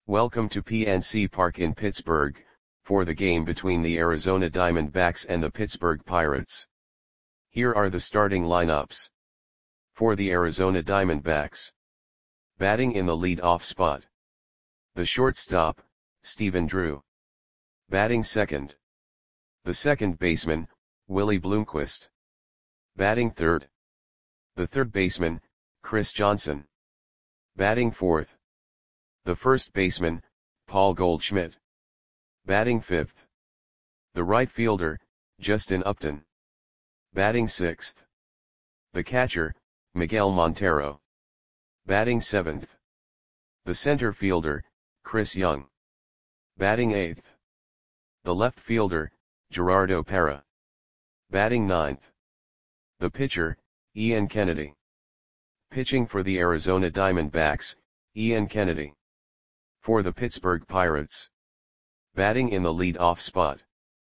Welcome to PNC Park in Pittsburgh, for the game between the Arizona Diamondbacks and the Pittsburgh Pirates. Here are the starting lineups. For the Arizona Diamondbacks. Batting in the lead-off spot. The shortstop, Stephen Drew. Batting second. The second baseman, Willie Bloomquist. Batting third. The third baseman, Chris Johnson. Batting fourth. The first baseman, Paul Goldschmidt. Batting fifth. The right fielder, Justin Upton. Batting sixth. The catcher, Miguel Montero. Batting seventh. The center fielder, Chris Young. Batting eighth. The left fielder, Gerardo Parra. Batting ninth. The pitcher, Ian Kennedy. Pitching for the Arizona Diamondbacks, Ian Kennedy. For the Pittsburgh Pirates. Batting in the lead-off spot.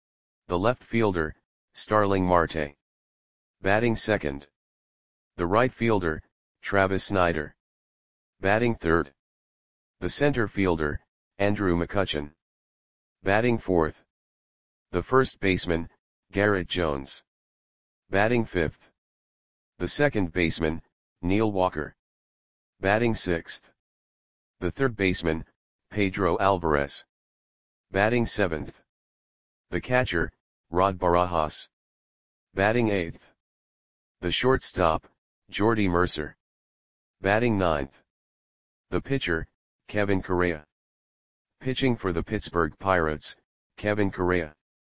The left fielder, Starling Marte. Batting second. The right fielder, Travis Snider. Batting third. The center fielder, Andrew McCutchen. Batting fourth. The first baseman, Garrett Jones. Batting fifth. The second baseman, Neil Walker. Batting sixth. The third baseman, Pedro Alvarez. Batting seventh. The catcher, Rod Barajas. Batting eighth. The shortstop, Jordy Mercer. Batting ninth. The pitcher, Kevin Correa. Pitching for the Pittsburgh Pirates, Kevin Correa.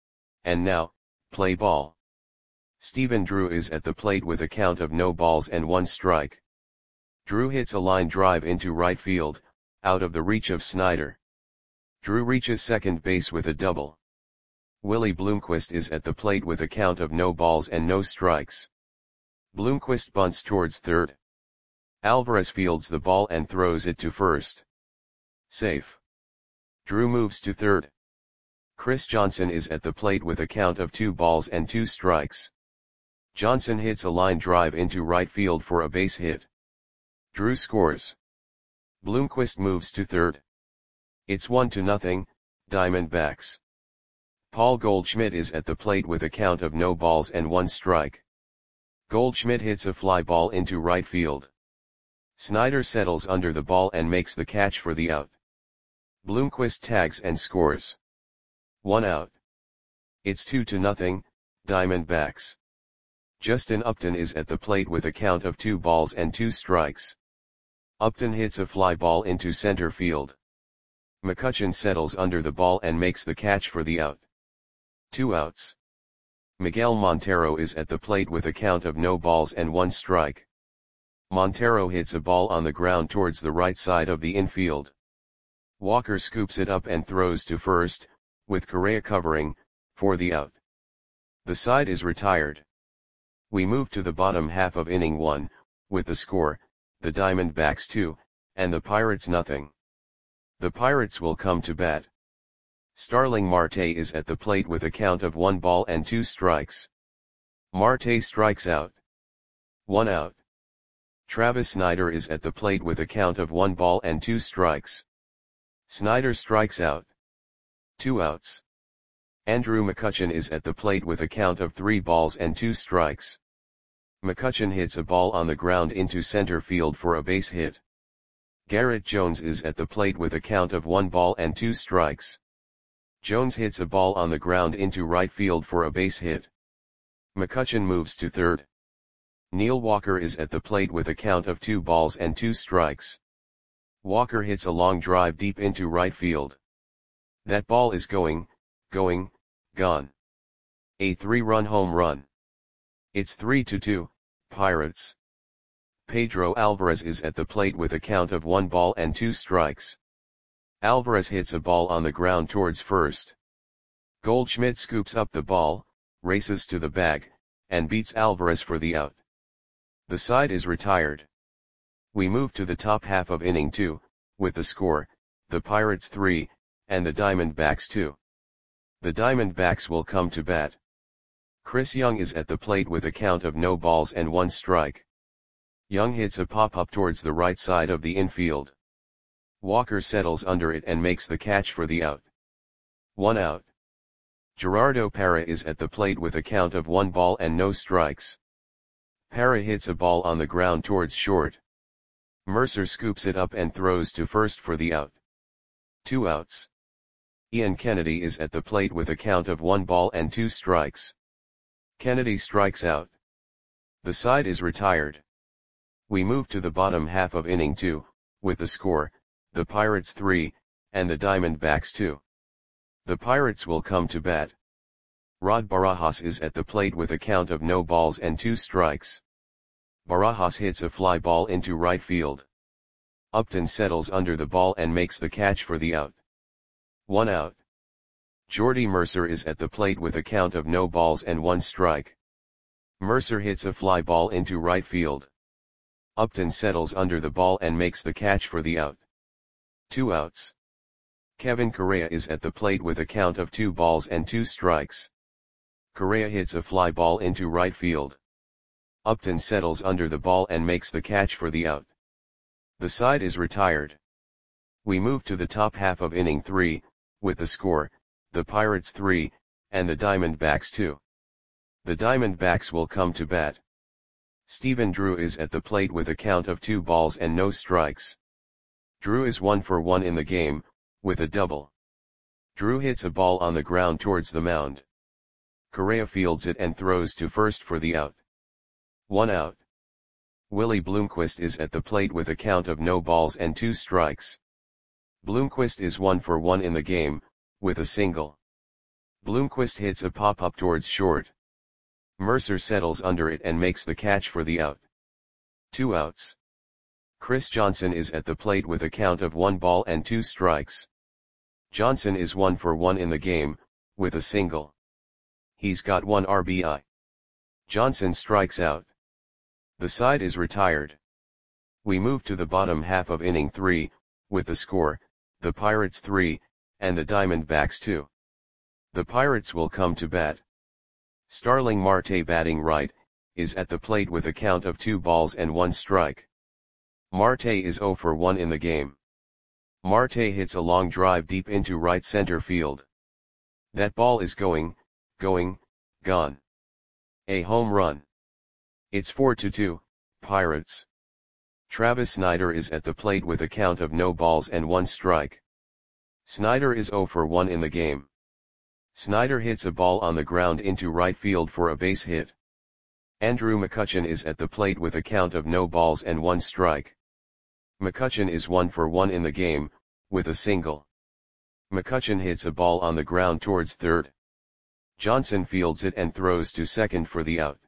And now, play ball. Stephen Drew is at the plate with a count of no balls and 1 strike. Drew hits a line drive into right field, out of the reach of Snider. Drew reaches second base with a double. Willie Bloomquist is at the plate with a count of no balls and no strikes. Bloomquist bunts towards third. Alvarez fields the ball and throws it to first. Safe. Drew moves to third. Chris Johnson is at the plate with a count of 2 balls and 2 strikes. Johnson hits a line drive into right field for a base hit. Drew scores. Bloomquist moves to third. It's 1-0, Diamondbacks. Paul Goldschmidt is at the plate with a count of no balls and 1 strike. Goldschmidt hits a fly ball into right field. Snider settles under the ball and makes the catch for the out. Bloomquist tags and scores. 1 out. It's 2-0, Diamondbacks. Justin Upton is at the plate with a count of 2 balls and 2 strikes. Upton hits a fly ball into center field. McCutchen settles under the ball and makes the catch for the out. 2 outs. Miguel Montero is at the plate with a count of no balls and 1 strike. Montero hits a ball on the ground towards the right side of the infield. Walker scoops it up and throws to first, with Correa covering, for the out. The side is retired. We move to the bottom half of inning 1, with the score, the Diamondbacks 2, and the Pirates 0. The Pirates will come to bat. Starling Marte is at the plate with a count of 1 ball and 2 strikes. Marte strikes out. 1 out. Travis Snider is at the plate with a count of 1 ball and 2 strikes. Snider strikes out. 2 outs. Andrew McCutchen is at the plate with a count of 3 balls and 2 strikes. McCutchen hits a ball on the ground into center field for a base hit. Garrett Jones is at the plate with a count of 1 ball and 2 strikes. Jones hits a ball on the ground into right field for a base hit. McCutchen moves to third. Neil Walker is at the plate with a count of 2 balls and 2 strikes. Walker hits a long drive deep into right field. That ball is gone. A 3-run home run. It's 3-2, Pirates. Pedro Alvarez is at the plate with a count of 1 ball and 2 strikes. Alvarez hits a ball on the ground towards first. Goldschmidt scoops up the ball, races to the bag, and beats Alvarez for the out. The side is retired. We move to the top half of inning 2, with the score, the Pirates 3, and the Diamondbacks 2. The Diamondbacks will come to bat. Chris Young is at the plate with a count of no balls and 1 strike. Young hits a pop-up towards the right side of the infield. Walker settles under it and makes the catch for the out. 1 out. Gerardo Parra is at the plate with a count of 1 ball and no strikes. Parra hits a ball on the ground towards short. Mercer scoops it up and throws to first for the out. 2 outs. Ian Kennedy is at the plate with a count of 1 ball and 2 strikes. Kennedy strikes out. The side is retired. We move to the bottom half of inning 2, with the score, the Pirates 3, and the Diamondbacks 2. The Pirates will come to bat. Rod Barajas is at the plate with a count of no balls and 2 strikes. Barajas hits a fly ball into right field. Upton settles under the ball and makes the catch for the out. 1 out. Jordy Mercer is at the plate with a count of no balls and 1 strike. Mercer hits a fly ball into right field. Upton settles under the ball and makes the catch for the out. 2 outs. Kevin Correa is at the plate with a count of 2 balls and 2 strikes. Correa hits a fly ball into right field. Upton settles under the ball and makes the catch for the out. The side is retired. We move to the top half of inning 3, with the score, the Pirates 3, and the Diamondbacks 2. The Diamondbacks will come to bat. Stephen Drew is at the plate with a count of 2 balls and no strikes. Drew is 1 for 1 in the game, with a double. Drew hits a ball on the ground towards the mound. Correa fields it and throws to first for the out. 1 out. Willie Bloomquist is at the plate with a count of no balls and 2 strikes. Bloomquist is 1 for 1 in the game, with a single. Bloomquist hits a pop-up towards short. Mercer settles under it and makes the catch for the out. 2 outs. Chris Johnson is at the plate with a count of 1 ball and 2 strikes. Johnson is 1 for 1 in the game, with a single. He's got 1 RBI. Johnson strikes out. The side is retired. We move to the bottom half of inning 3, with the score, the Pirates 3, and the Diamondbacks 2. The Pirates will come to bat. Starling Marte, batting right, is at the plate with a count of 2 balls and 1 strike. Marte is 0 for 1 in the game. Marte hits a long drive deep into right center field. That ball is gone. A home run. It's 4-2, Pirates. Travis Snider is at the plate with a count of no balls and 1 strike. Snider is 0 for 1 in the game. Snider hits a ball on the ground into right field for a base hit. Andrew McCutchen is at the plate with a count of no balls and 1 strike. McCutchen is 1 for 1 in the game, with a single. McCutchen hits a ball on the ground towards third. Johnson fields it and throws to second for the out.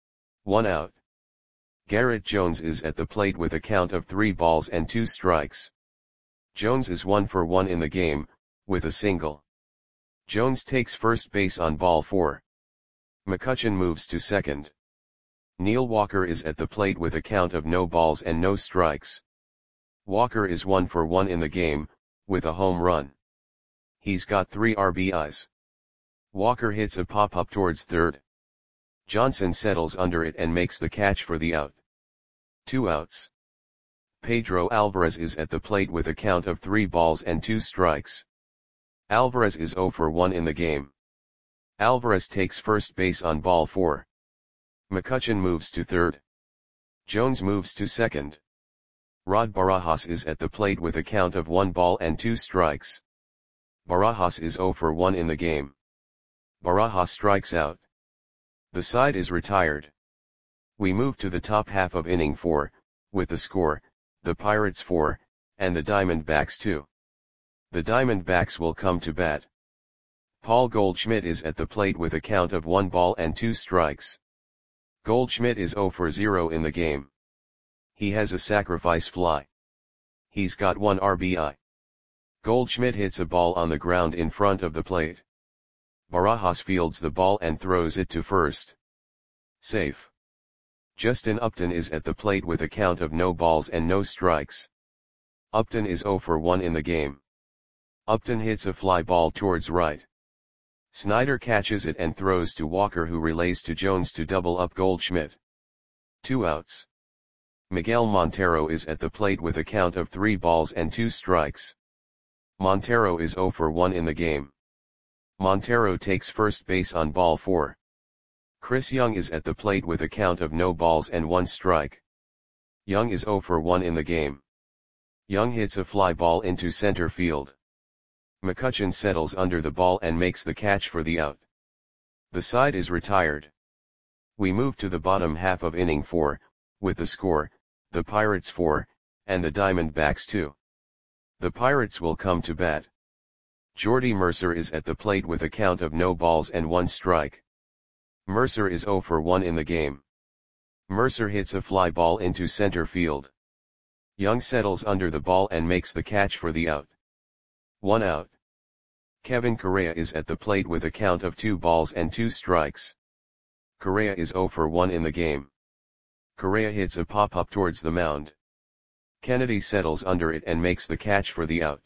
1 out. Garrett Jones is at the plate with a count of 3 balls and 2 strikes. Jones is 1 for 1 in the game, with a single. Jones takes first base on ball 4. McCutchen moves to second. Neil Walker is at the plate with a count of no balls and no strikes. Walker is 1 for 1 in the game, with a home run. He's got 3 RBIs. Walker hits a pop-up towards third. Johnson settles under it and makes the catch for the out. 2 outs. Pedro Alvarez is at the plate with a count of 3 balls and 2 strikes. Alvarez is 0 for 1 in the game. Alvarez takes first base on ball 4. McCutchen moves to third. Jones moves to second. Rod Barajas is at the plate with a count of 1 ball and 2 strikes. Barajas is 0 for 1 in the game. Barajas strikes out. The side is retired. We move to the top half of inning 4, with the score, the Pirates 4, and the Diamondbacks 2. The Diamondbacks will come to bat. Paul Goldschmidt is at the plate with a count of 1 ball and 2 strikes. Goldschmidt is 0 for 0 in the game. He has a sacrifice fly. He's got 1 RBI. Goldschmidt hits a ball on the ground in front of the plate. Barajas fields the ball and throws it to first. Safe. Justin Upton is at the plate with a count of no balls and no strikes. Upton is 0 for 1 in the game. Upton hits a fly ball towards right. Snider catches it and throws to Walker, who relays to Jones to double up Goldschmidt. 2 outs. Miguel Montero is at the plate with a count of 3 balls and 2 strikes. Montero is 0 for 1 in the game. Montero takes first base on ball 4. Chris Young is at the plate with a count of no balls and 1 strike. Young is 0 for 1 in the game. Young hits a fly ball into center field. McCutchen settles under the ball and makes the catch for the out. The side is retired. We move to the bottom half of inning 4, with the score, the Pirates 4, and the Diamondbacks 2. The Pirates will come to bat. Jordy Mercer is at the plate with a count of no balls and 1 strike. Mercer is 0 for 1 in the game. Mercer hits a fly ball into center field. Young settles under the ball and makes the catch for the out. 1 out. Kevin Correa is at the plate with a count of 2 balls and 2 strikes. Correa is 0 for 1 in the game. Correa hits a pop-up towards the mound. Kennedy settles under it and makes the catch for the out.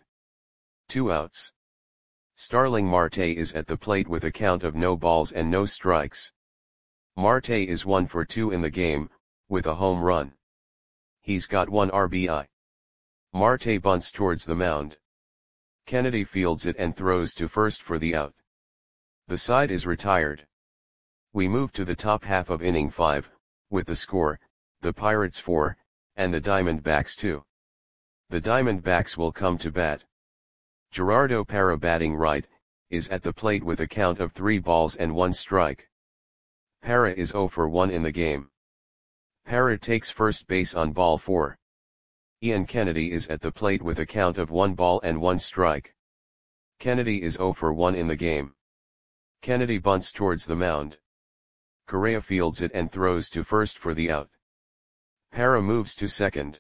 2 outs. Starling Marte is at the plate with a count of no balls and no strikes. Marte is 1 for 2 in the game, with a home run. He's got 1 RBI. Marte bunts towards the mound. Kennedy fields it and throws to first for the out. The side is retired. We move to the top half of inning 5, with the score, the Pirates 4, and the Diamondbacks 2. The Diamondbacks will come to bat. Gerardo Parra, batting right, is at the plate with a count of 3 balls and 1 strike. Parra is 0 for 1 in the game. Parra takes first base on ball 4. Ian Kennedy is at the plate with a count of 1 ball and 1 strike. Kennedy is 0 for 1 in the game. Kennedy bunts towards the mound. Correa fields it and throws to first for the out. Parra moves to second.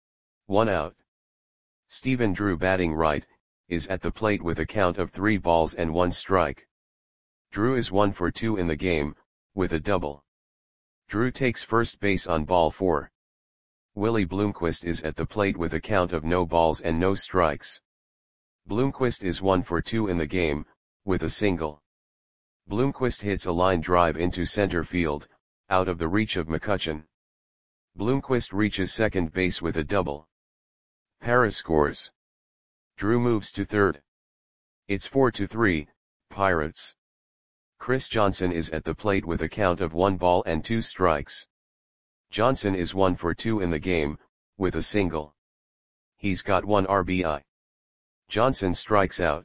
1 out. Stephen Drew, batting right, is at the plate with a count of 3 balls and 1 strike. Drew is 1 for 2 in the game, with a double. Drew takes first base on ball 4. Willie Bloomquist is at the plate with a count of no balls and no strikes. Bloomquist is 1 for 2 in the game, with a single. Bloomquist hits a line drive into center field, out of the reach of McCutchen. Bloomquist reaches second base with a double. Parra scores. Drew moves to third. It's 4-3, Pirates. Chris Johnson is at the plate with a count of 1 ball and 2 strikes. Johnson is 1 for 2 in the game, with a single. He's got 1 RBI. Johnson strikes out.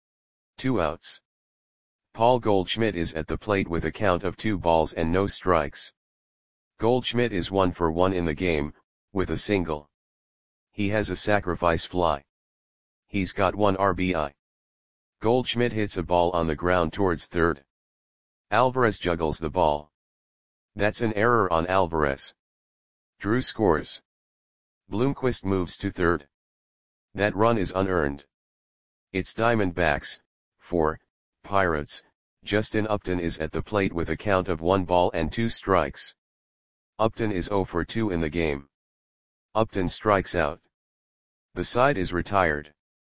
2 outs. Paul Goldschmidt is at the plate with a count of 2 balls and no strikes. Goldschmidt is 1 for 1 in the game, with a single. He has a sacrifice fly. He's got 1 RBI. Goldschmidt hits a ball on the ground towards third. Alvarez juggles the ball. That's an error on Alvarez. Drew scores. Bloomquist moves to third. That run is unearned. It's Diamondbacks, 4, Pirates. Justin Upton is at the plate with a count of 1 ball and 2 strikes. Upton is 0 for 2 in the game. Upton strikes out. The side is retired.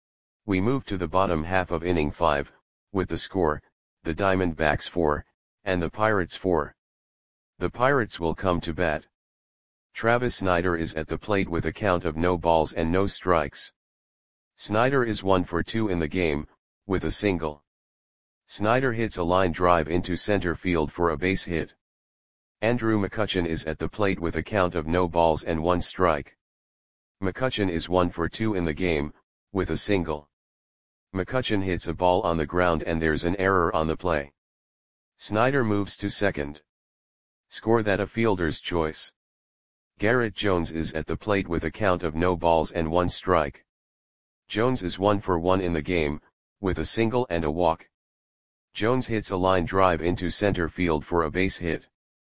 We move to the bottom half of inning 5, with the score, the Diamondbacks 4, and the Pirates 4. The Pirates will come to bat. Travis Snider is at the plate with a count of no balls and no strikes. Snider is 1 for 2 in the game, with a single. Snider hits a line drive into center field for a base hit. Andrew McCutchen is at the plate with a count of no balls and 1 strike. McCutchen is 1 for 2 in the game, with a single. McCutchen hits a ball on the ground and there's an error on the play. Snider moves to second. Score that a fielder's choice. Garrett Jones is at the plate with a count of no balls and 1 strike. Jones is 1 for 1 in the game, with a single and a walk. Jones hits a line drive into center field for a base hit.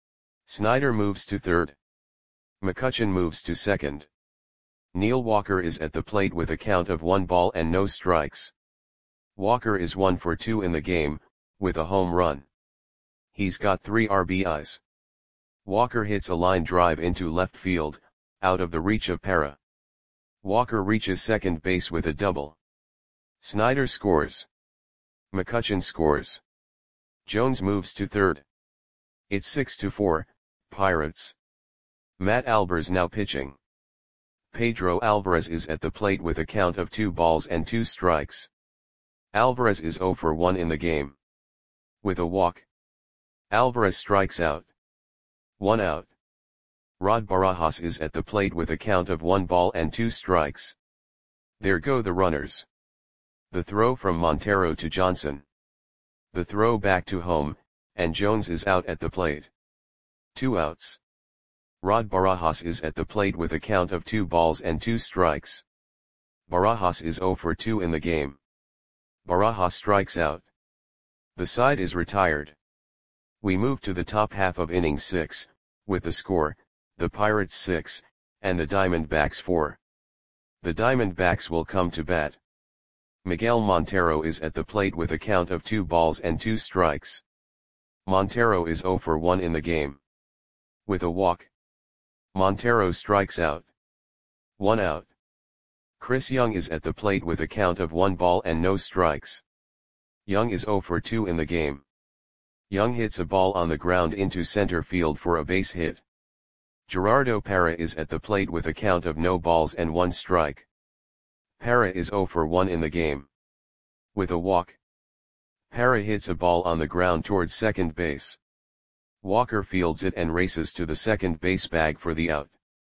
Snider moves to third. McCutchen moves to second. Neil Walker is at the plate with a count of 1 ball and no strikes. Walker is 1 for 2 in the game, with a home run. He's got 3 RBIs. Walker hits a line drive into left field, out of the reach of Parra. Walker reaches second base with a double. Snider scores. McCutchen scores. Jones moves to third. It's 6-4, Pirates. Matt Albers now pitching. Pedro Alvarez is at the plate with a count of 2 balls and 2 strikes. Alvarez is 0 for 1 in the game. With a walk, Alvarez strikes out. 1 out. Rod Barajas is at the plate with a count of 1 ball and 2 strikes. There go the runners. The throw from Montero to Johnson. The throw back to home, and Jones is out at the plate. 2 outs. Rod Barajas is at the plate with a count of 2 balls and 2 strikes. Barajas is 0 for 2 in the game. Barajas strikes out. The side is retired. We move to the top half of inning 6, with the score, the Pirates 6, and the Diamondbacks 4. The Diamondbacks will come to bat. Miguel Montero is at the plate with a count of 2 balls and 2 strikes. Montero is 0 for 1 in the game. With a walk, Montero strikes out. 1 out. Chris Young is at the plate with a count of 1 ball and no strikes. Young is 0 for 2 in the game. Young hits a ball on the ground into center field for a base hit. Gerardo Parra is at the plate with a count of no balls and 1 strike. Parra is 0 for 1 in the game. With a walk, Parra hits a ball on the ground towards second base. Walker fields it and races to the second base bag for the out.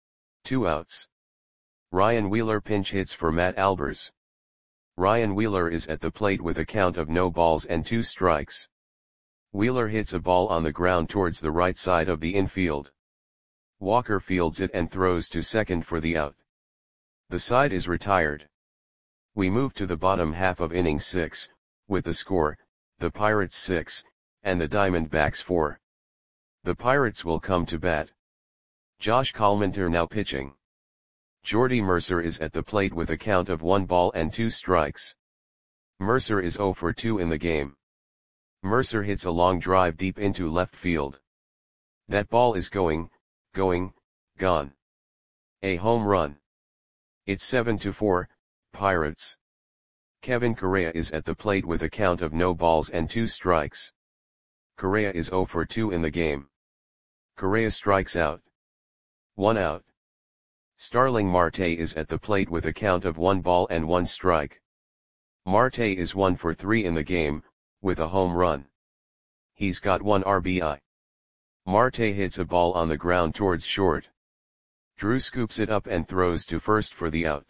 2 outs. Ryan Wheeler pinch hits for Matt Albers. Ryan Wheeler is at the plate with a count of no balls and 2 strikes. Wheeler hits a ball on the ground towards the right side of the infield. Walker fields it and throws to second for the out. The side is retired. We move to the bottom half of inning 6, with the score, the Pirates 6, and the Diamondbacks 4. The Pirates will come to bat. Josh Collmenter now pitching. Jordy Mercer is at the plate with a count of 1 ball and 2 strikes. Mercer is 0 for 2 in the game. Mercer hits a long drive deep into left field. That ball is gone. A home run. It's 7-4, Pirates. Kevin Correa is at the plate with a count of no balls and 2 strikes. Correa is 0 for 2 in the game. Correa strikes out. 1 out. Starling Marte is at the plate with a count of 1 ball and 1 strike. Marte is 1 for 3 in the game, with a home run. He's got 1 RBI. Marte hits a ball on the ground towards short. Drew scoops it up and throws to first for the out.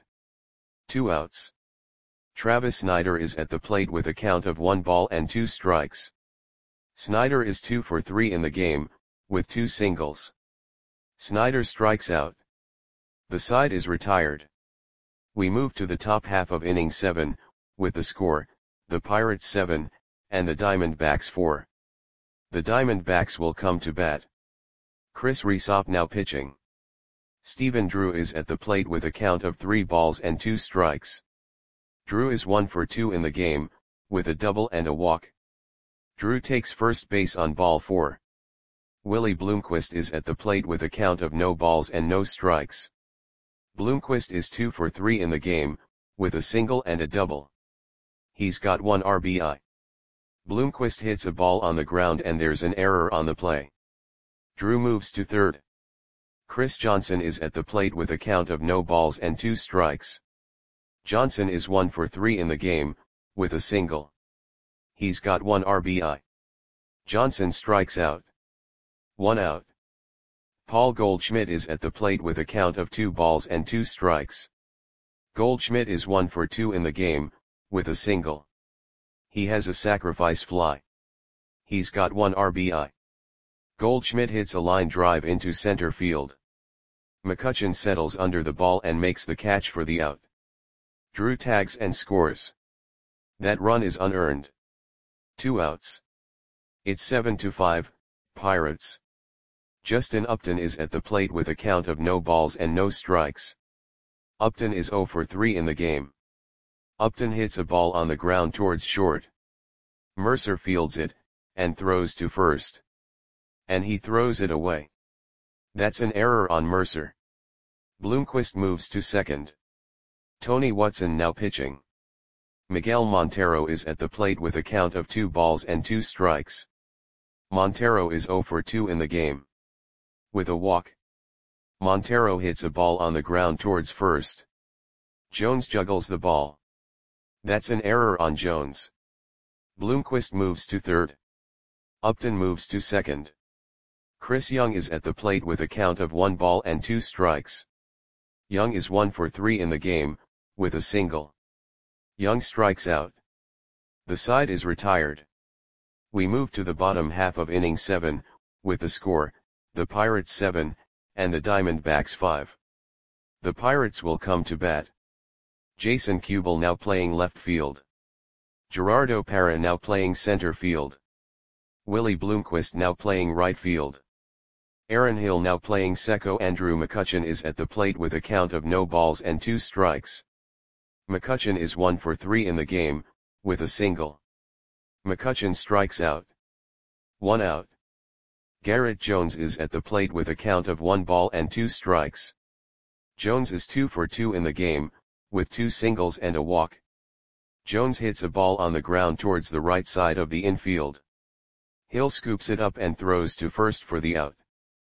2 outs. Travis Snider is at the plate with a count of 1 ball and 2 strikes. Snider is 2 for 3 in the game, with 2 singles. Snider strikes out. The side is retired. We move to the top half of inning 7, with the score, the Pirates 7, and the Diamondbacks 4. The Diamondbacks will come to bat. Chris Rysop now pitching. Stephen Drew is at the plate with a count of 3 balls and 2 strikes. Drew is 1 for 2 in the game, with a double and a walk. Drew takes first base on ball 4. Willie Bloomquist is at the plate with a count of no balls and no strikes. Bloomquist is 2 for 3 in the game, with a single and a double. He's got 1 RBI. Bloomquist hits a ball on the ground and there's an error on the play. Drew moves to third. Chris Johnson is at the plate with a count of no balls and 2 strikes. Johnson is 1 for 3 in the game, with a single. He's got 1 RBI. Johnson strikes out. 1 out. Paul Goldschmidt is at the plate with a count of 2 balls and 2 strikes. Goldschmidt is 1 for 2 in the game, with a single. He has a sacrifice fly. He's got 1 RBI. Goldschmidt hits a line drive into center field. McCutchen settles under the ball and makes the catch for the out. Drew tags and scores. That run is unearned. 2 outs. It's 7-5, Pirates. Justin Upton is at the plate with a count of no balls and no strikes. Upton is 0 for 3 in the game. Upton hits a ball on the ground towards short. Mercer fields it, and throws to first. And he throws it away. That's an error on Mercer. Bloomquist moves to second. Tony Watson now pitching. Miguel Montero is at the plate with a count of 2 balls and 2 strikes. Montero is 0 for 2 in the game. With a walk, Montero hits a ball on the ground towards first. Jones juggles the ball. That's an error on Jones. Bloomquist moves to third. Upton moves to second. Chris Young is at the plate with a count of 1 ball and 2 strikes. Young is 1 for 3 in the game, with a single. Young strikes out. The side is retired. We move to the bottom half of inning 7, with the score, the Pirates 7, and the Diamondbacks 5. The Pirates will come to bat. Jason Kubel now playing left field. Gerardo Parra now playing center field. Willie Bloomquist now playing right field. Aaron Hill now playing second. Andrew McCutchen is at the plate with a count of no balls and 2 strikes. McCutchen is 1 for 3 in the game, with a single. McCutchen strikes out. 1 out. Garrett Jones is at the plate with a count of 1 ball and 2 strikes. Jones is 2 for 2 in the game, with 2 singles and a walk. Jones hits a ball on the ground towards the right side of the infield. Hill scoops it up and throws to first for the out.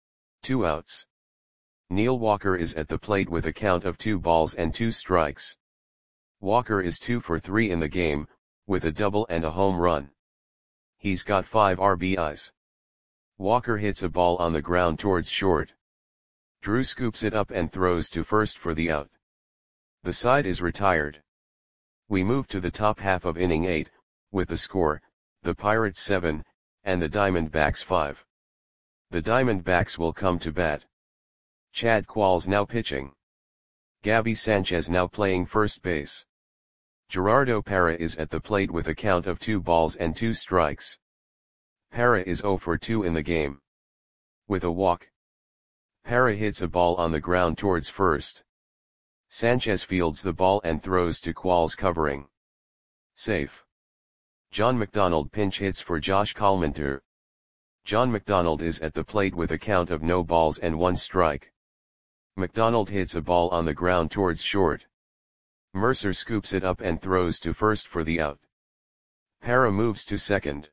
2 outs. Neil Walker is at the plate with a count of 2 balls and 2 strikes. Walker is 2 for 3 in the game, with a double and a home run. He's got 5 RBIs. Walker hits a ball on the ground towards short. Drew scoops it up and throws to first for the out. The side is retired. We move to the top half of inning 8, with the score, the Pirates 7, and the Diamondbacks 5. The Diamondbacks will come to bat. Chad Qualls now pitching. Gabby Sanchez now playing first base. Gerardo Parra is at the plate with a count of 2 balls and 2 strikes. Parra is 0 for 2 in the game. With a walk. Parra hits a ball on the ground towards first. Sanchez fields the ball and throws to Qualls covering. Safe. John McDonald pinch hits for Josh Collmenter. John McDonald is at the plate with a count of no balls and 1 strike. McDonald hits a ball on the ground towards short. Mercer scoops it up and throws to first for the out. Parra moves to second.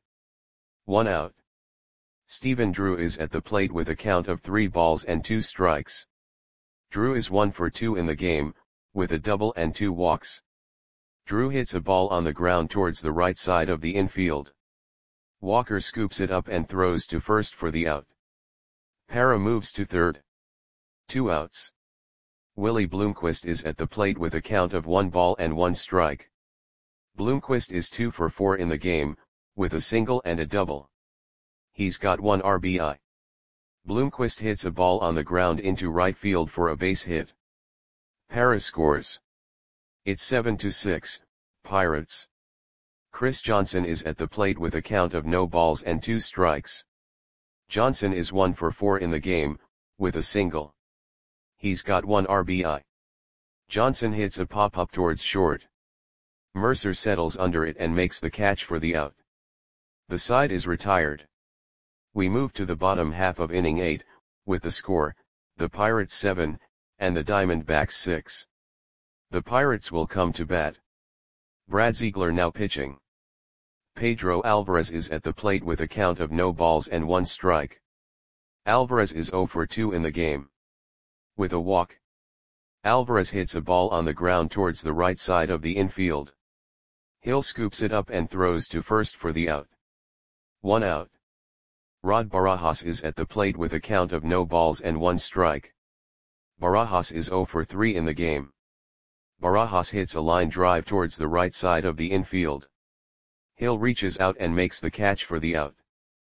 1 out. Stephen Drew is at the plate with a count of 3 balls and 2 strikes. Drew is 1 for 2 in the game, with a double and 2 walks. Drew hits a ball on the ground towards the right side of the infield. Walker scoops it up and throws to first for the out. Parra moves to third. 2 outs. Willie Bloomquist is at the plate with a count of 1 ball and 1 strike. Bloomquist is 2 for 4 in the game, with a single and a double. He's got 1 RBI. Bloomquist hits a ball on the ground into right field for a base hit. Parra scores. It's 7-6, Pirates. Chris Johnson is at the plate with a count of no balls and 2 strikes. Johnson is 1 for 4 in the game, with a single. He's got 1 RBI. Johnson hits a pop-up towards short. Mercer settles under it and makes the catch for the out. The side is retired. We move to the bottom half of inning 8, with the score, the Pirates 7, and the Diamondbacks 6. The Pirates will come to bat. Brad Ziegler now pitching. Pedro Alvarez is at the plate with a count of no balls and 1 strike. Alvarez is 0 for 2 in the game. With a walk. Alvarez hits a ball on the ground towards the right side of the infield. Hill scoops it up and throws to first for the out. 1 out. Rod Barajas is at the plate with a count of no balls and 1 strike. Barajas is 0 for 3 in the game. Barajas hits a line drive towards the right side of the infield. Hill reaches out and makes the catch for the out.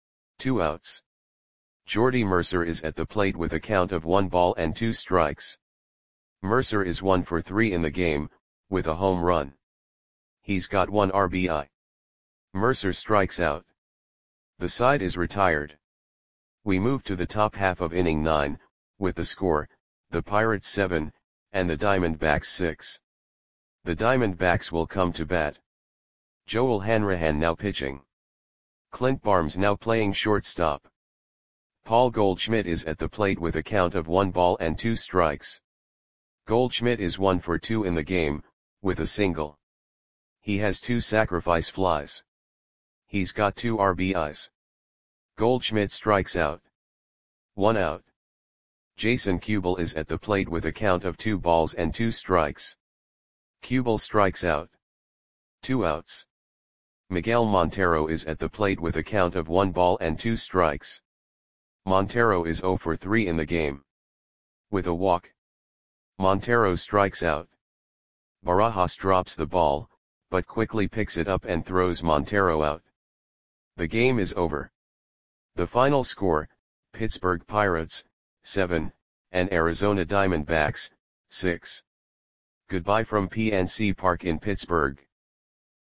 2 outs. Jordy Mercer is at the plate with a count of 1 ball and 2 strikes. Mercer is 1 for 3 in the game, with a home run. He's got 1 RBI. Mercer strikes out. The side is retired. We move to the top half of inning 9, with the score, the Pirates 7, and the Diamondbacks 6. The Diamondbacks will come to bat. Joel Hanrahan now pitching. Clint Barnes now playing shortstop. Paul Goldschmidt is at the plate with a count of 1 ball and 2 strikes. Goldschmidt is 1 for 2 in the game, with a single. He has 2 sacrifice flies. He's got 2 RBIs. Goldschmidt strikes out. 1 out. Jason Kubel is at the plate with a count of 2 balls and 2 strikes. Kubel strikes out. 2 outs. Miguel Montero is at the plate with a count of 1 ball and 2 strikes. Montero is 0 for 3 in the game. With a walk, Montero strikes out. Barajas drops the ball, but quickly picks it up and throws Montero out. The game is over. The final score, Pittsburgh Pirates, 7, and Arizona Diamondbacks, 6. Goodbye from PNC Park in Pittsburgh.